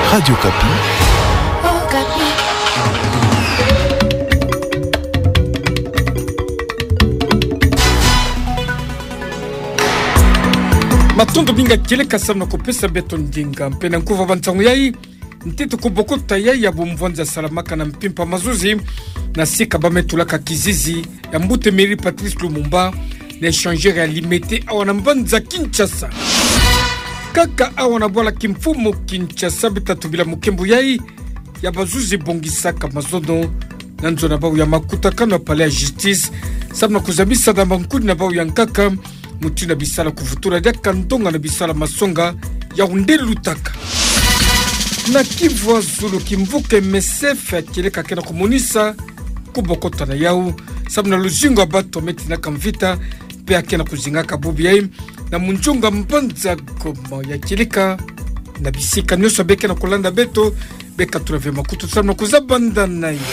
Radio Kapi. Oh, Kapi. Matondo binga keleka samna kopesa beton dinga mpena nkuva bantangu yai ntito kubokota yai ya bumvwanza salamaka na mpimpa mazuzi na sika bametulaka kizizi ya mbute meri Patrice Lumumba na échangeur ya limité awana mbanza Kinshasa kaka awana bwala kimfumo Kinshasa bitatu bila mukembu yai ya bazuzi bongisaka mazono na nzo na bau ya makuta kano pale ya justice samna kuzabisa da bankudi na bau ya nkaka mutina bisala kufutura dia kantonga na bisala masonga ya undeli lutaka na Kivu Zulu kimvuke MSF keleka kena komunisa kubokota na yau sabna luzingo abato metina kamvita pe akena kuzingaka bubi yai na munjunga mbanza goma ya keleka na bisika nyoso beke na kolanda beto beka turave makutu sabna kuzabanda na ya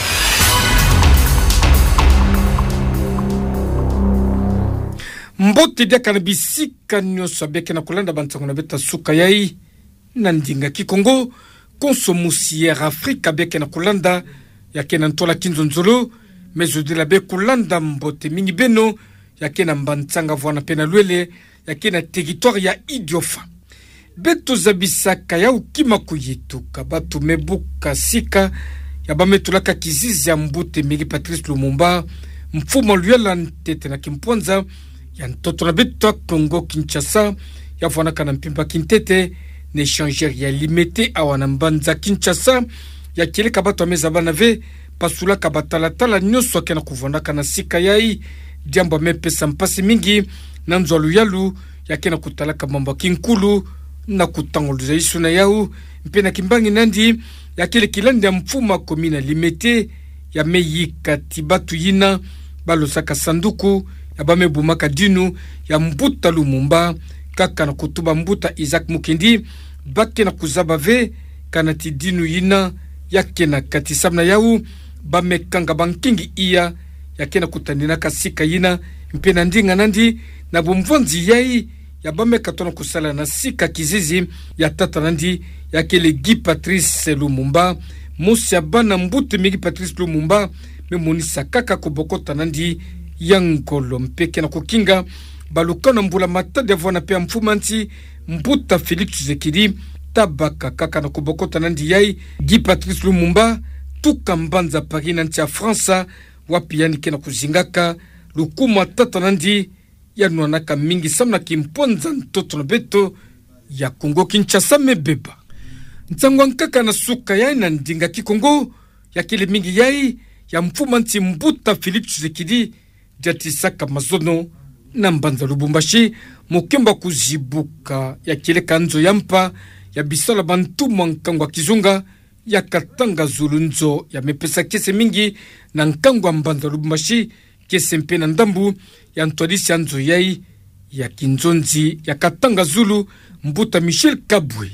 mbote dia kana bisika nyoso beke na kolanda bantango na beta suka yai na ndinga kikongo konsomusière Afrika beke na kolanda yake na ntola kinzonzolo mezo de la be kolanda mbote mingi beno yake na mbantsanga vwana pena lwele yake na territoire ya Idiofa beto zabisaka ya ukima kuyetuka batu mebuka sika ya bametulaka kizizi ya mbute mingi Patrice Lumumba mfumo lwela ntete na kimponza ya ntoto na beto Kongo Kinshasa ya vwana kana mpimpa kintete na échangeur ya limité awana mbanza Kinshasa ya keleka bato ameza bana ve pasula kabatala nyoso akena kuvonaka na sika yai jambo mepesa mpasi mingi na nzwalu yalu yakena kutalaka mambo kinkulu na kutangoluza isu na yau mpena kimbangi nandi yakele kilandi ya mfuma komina limité ya meyika tibatu yina balosaka sanduku ya bamebumaka dinu ya mbuta Lumumba kaka na kutuba mbuta Isaac Mukendi bake na kuzaba ve kanati dinu yina yake na katisabna yau bamekanga bankingi iya yake na kutandina kasika yina mpena ndinga nandi na bumvonzi yai ya bamekatona kusala na sika kizizi ya tata nandi yake le Guy Patrice Lumumba musi ya bana mbute migi Patrice Lumumba memonisa kaka kubokota nandi yankolo mpeke na kukinga balukana mbula matade vwana pe mfumanti mbuta Félix Tshisekedi tabaka kaka na kubokota nandi yai Guy Patrice Lumumba tuka mbanza Paris nanti ya Fransa wapi yani kena kuzingaka lukuma tata nandi yanuanaka mingi samna kimponza ntoto na beto ya Kongo Kinshasa mebeba ntangwa nkaka na suka yai na ndinga kikongo ya kile mingi yai ya mfumanti mbuta Félix Tshisekedi jatisaka mazono na mbanza Lubumbashi mukemba kuzibuka ya kile kanzo yampa ya bisala bantu mwankangwa kizunga ya katanga zulunzo ya mepesa kese mingi na nkangwa mbanza Lubumbashi kese mpe na ndambu ya ntwadisi anzo yai ya kinzonzi ya katanga zulu mbuta Michel Kabwe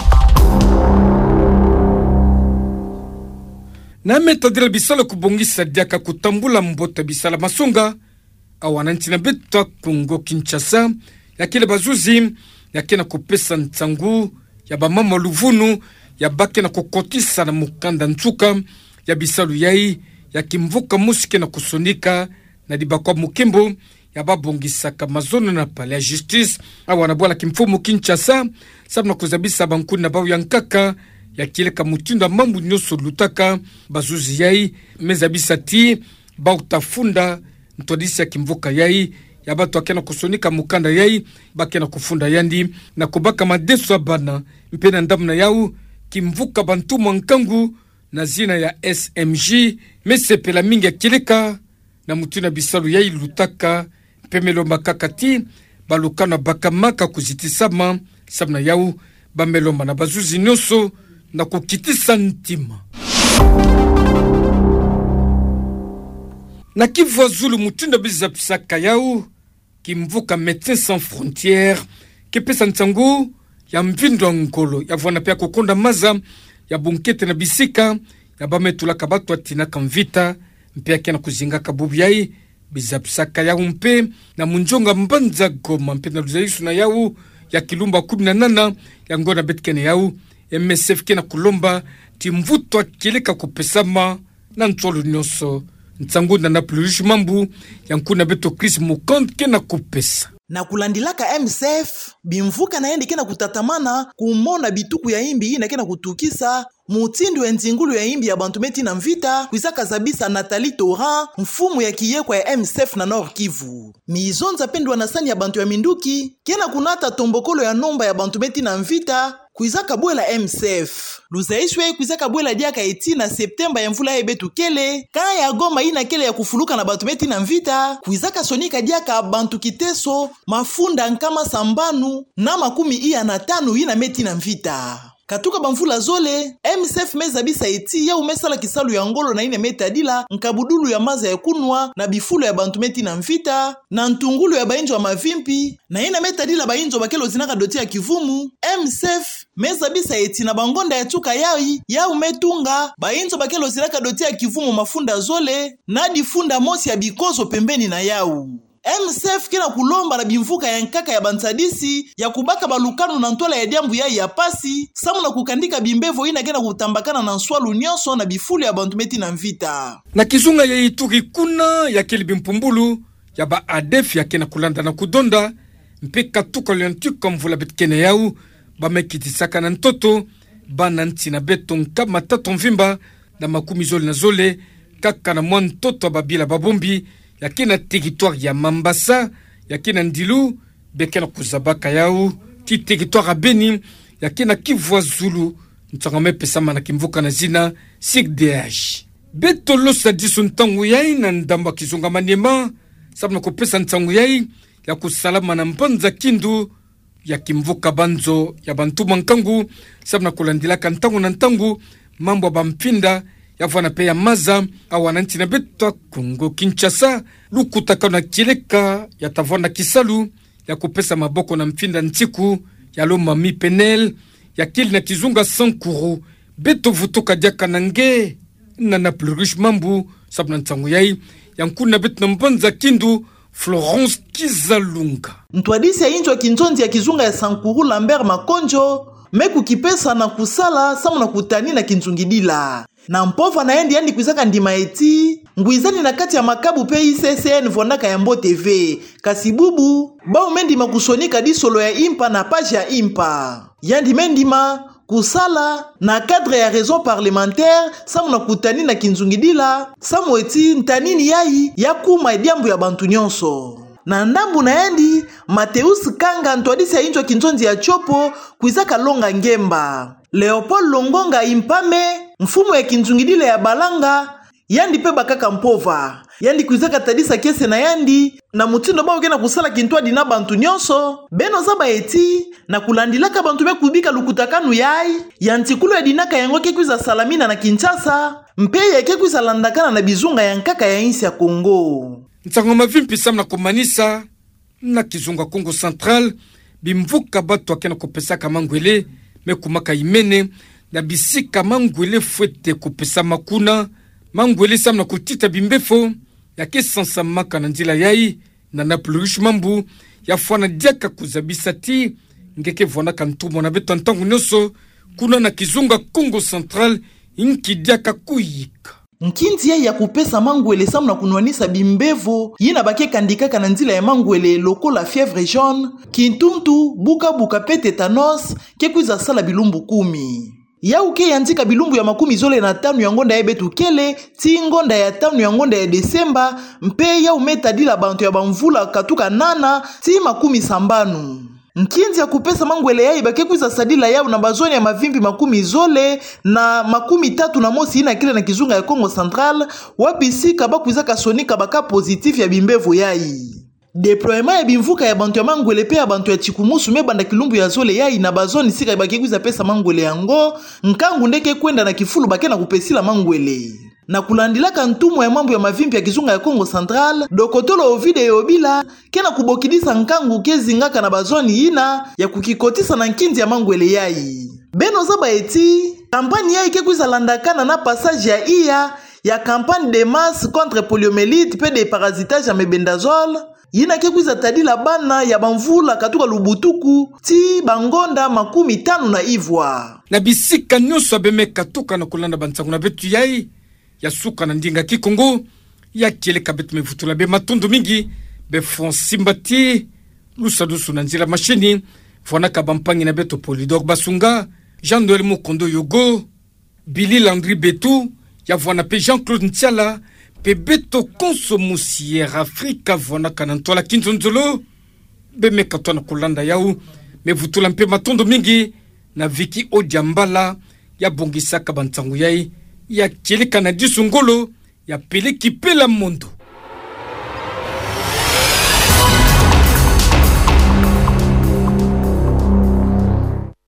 na metadira bisala kubongisa diaka kutambula mbota bisala masonga awananti na beta Kongo Kinshasa ya kile bazuzi ya kena kupesa ntsangu ya bamama luvunu ya bake na kukotisa na mukanda ntsuka ya bisalu yai ya kimvuka musike na kusonika na dibakwa mukembo ya babongisaka mazono na pale ya justice awana bwala kimfumu Kinshasa sabna kuzabisa bankuni na bau ya nkaka ya kileka mutindo mambu nyoso lutaka bazuzi yai mezabisa ti bau tafunda ntodisi ya kimvuka yai ya batu akena kusonika mukanda yai bakena kufunda yandi na kubaka madeso ya bana mpena ndamna yau kimvuka bantu mwankangu na zina ya SMG mesepela mingi ya kileka na mutuna bisalu yai lutaka pemelomba kakati balukana bakamaka kuzitisama sabna yau bamelomba na bazuzi nyoso na kukitisa ntima na Kivu Zulu mutunda bizapisaka yau kimvuka Médecins Sans Frontières kepesa ntsangu ya mvindo ngolo ya vwana pia kukonda maza ya bunkete na bisika ya bametulaka batu atina kamvita mpia kena kuzingaka bubu yai bizapisaka yau mpe na munjonga mbanza goma mpe na luzaisu na yau ya kilumba 18 ya ngona betkene yau MSF kena kulomba timvutwa kileka kupesama na ntolo nyonso ntsangu na plus mambu yankuna beto Chris Mukond kena kupesa na kulandilaka MSF bimvuka na yendi kena kutatamana kumona bituku ya imbi ina kena kutukisa mutindo enzingulu ya imbi ya bantumeti na mvita kuisaka zabisa Nathalie Torrent mfumu ya kiyekwa ya MSF na Nord Kivu. Mizonza pendwa na sani ya bantu ya minduki kena kunata tombokolo ya nomba ya bantumeti na mvita kuizaka bwela MSF. Luzaishwe kuizaka bwela diaka eti na Septemba ya mvula ebetu kele kaya ya Goma ina kele ya kufuluka na bantumeti na mvita kuizaka sonika diaka bantu kiteso mafunda nkama sambanu na makumi iya na tanu ina meti na mvita. Katuka bamvula zole, MSF meza bisa eti ya umesala kisalu ya ngolo na ine metadila nkabudulu ya maza ya kunwa na bifulo ya bantumeti na mvita na ntungulu ya bainjo wa mavimpi na ine metadila bainjo bakelo zinaka doti ya kivumu. MSF meza bisa eti na bangonda ya tuka yai ya umetunga bainjo bakelo zinaka doti ya kivumu mafunda zole na difunda mosi ya bikozo pembeni na yau. MSF kena kulomba na bimvuka ya nkaka ya bantadisi ya kubaka balukanu na ntola ya diambu ya pasi samu na kukandika bimbevo ina kena kutambakana na nswalu nyonso na bifulu ya bantumeti na mvita. Na kizunga ya Ituri kuna ya kili bimpumbulu ya ba ADF ya kena kulanda na kudonda mpeka tuka liantuka mvula betkene yau ba mekitisaka na ntoto ba nanti na beto nkama tato mvimba na makumi zole na zole kaka na mwa ntoto babila babombi yakina territoire ya Mambasa yakina Ndilu bekena kuzabaka yau ti territoire Beni yakina Kivu Zulu ntangame pesama na kimvuka na zina CDH beto losa diso ntangu yai na ndamba kizunga maniema sabna kopesa ntangu yai ya kusalama na mpanza kindu ya kimvuka banzo ya bantu mankangu sabna kulandilaka ntangu na ntangu mambo bampinda yavana pe ya maza awananti na betwa Kongo Kinshasa lukutaka na kileka ya tavana kisalu ya kupesa maboko na mfinda ntiku ya loma mi penel ya kili na kizunga sankuru beto vutoka diaka nange na plurish mambu sabna ntangu yai yankuna betu na mbanza kindu Florence Kizalunga ntwadisi ya injo kinjonzi ya kizunga ya Sankuru Lambert Makonjo meku kipesa na kusala samu na kutani na kinzungidila na mpova na endi yandi kuizaka ndima eti nguizani na kati ya makabu pe ICCN vondaka ya Mbo TV kasibubu bao mendima kusonika disolo ya impa na page ya impa yandi mendima kusala na cadre ya raison parlementaire samu na kutani na kinzungidila samu eti ntanini yai ya kuma ediambu ya bantu nyonso na ndambu na endi Mateus Kanga ntwadisi ya injo kinjonzi ya chopo kuizaka longa ngemba Leopold Longonga impame mfumo ya kinzungidile ya balanga yandi pe bakaka mpova yandi kuizaka tadisa kese na yandi na mutindo bao kena kusala kintwa dina bantu nyonso beno zaba eti na kulandilaka bantu be kubika lukutakanu yai yantikulu ya dinaka yango kekuiza Salamina na Kinshasa mpe ya kekuiza landakana na bizunga ya nkaka ya insi ya Kongo. Ntangoma vimpi samna kumanisa na kizunga Kongo Central bimvuka batu akena kupesaka mangwele mekumaka imene na bisika mangwele fwete kupesa makuna mangwele samna kutita bimbefo yake sansa maka na njila yai na plurish mambu ya fwana diaka kuzabisa ti ngeke vwana kantumo na beto ntangu nyoso kuna na kizunga Kongo Central inki diaka kuyika nkinzi ya kupesa mangwele samu na kunwanisa bimbevo yina bake kandikaka na nzila ya mangwele lokola fièvre jaune kintumtu buka pe tétanos kekuiza sala bilumbu 10 ya uke yanzika bilumbu ya makumi zole na tanu ya ngonda ya betu kele ti ngonda ya tanu ya ngonda ya Desemba mpe ya umetadila bantu ya bamvula katuka nana ti makumi sambanu. Nkinzi ya kupesa mangwele yai bakekuiza sadila yao na bazoni ya mavimbi makumi zole na makumi tatu na mosi ina kile na kizunga ya Kongo Central wabisika bakuizaka sonika baka positif ya bimbevo yai. Deployement ya bimvuka ya bantu ya mangwele pe ya bantu ya chikumusu mebanda kilumbu ya zole yai na bazoni sika bakekuiza pesa mangwele yango nkangu ndeke kwenda na kifulu bakena kupesila mangwele. Na kulandilaka ntumu ya mambo ya mavimpi ya kizunga ya Kongo Central dokotolo Ovide Yobila kena kubokidisa nkangu kezi ngaka na bazoni ina ya kukikotisa na nkinzi ya mangwele yai. Beno zaba eti kampani yai kekuiza landakana na passage ya ya campagne de masse contre poliomyélite pe de parasitage ya mebendazole yina kekuiza tadila bana ya bamvula katuka lubutuku ti bangonda 50 na ivwa na bisika nyonso abeme katuka na kulanda bantsangu na betu yai ya suka na ndinga kikongo ya kieleka betu mevutula be matondo mingi be fonsimbati lusadusu na nzila mashini fonaka bampangi na beto Polydor Basunga Jean-Noël Mukondo Yogo Billy Landry Betu ya vwana pe Jean-Claude Ntiala pe beto Consomusière Afrika vwana kanantola Kinzonzolo be mekatwa na kulanda yau mevutula mpe matondo mingi na Viki Odiambala ya bongisaka bantsangu yai ya kieleka na disungolo ya peleki pela mondo